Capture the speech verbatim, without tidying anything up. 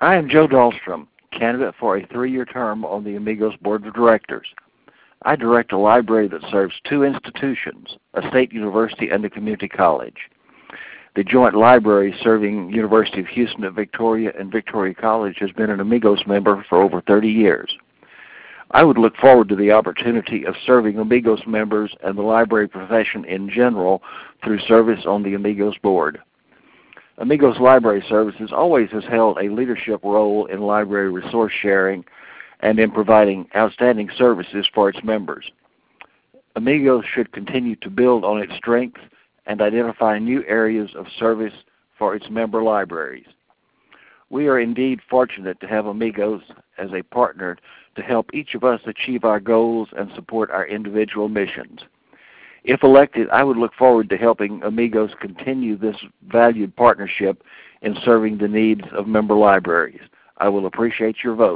I am Joe Dahlstrom, candidate for a three-year term on the Amigos Board of Directors. I direct a library that serves two institutions, a state university and a community college. The joint library serving University of Houston at Victoria and Victoria College has been an Amigos member for over thirty years. I would look forward to the opportunity of serving Amigos members and the library profession in general through service on the Amigos Board. Amigos Library Services always has held a leadership role in library resource sharing and in providing outstanding services for its members. Amigos should continue to build on its strengths and identify new areas of service for its member libraries. We are indeed fortunate to have Amigos as a partner to help each of us achieve our goals and support our individual missions. If elected, I would look forward to helping Amigos continue this valued partnership in serving the needs of member libraries. I will appreciate your vote.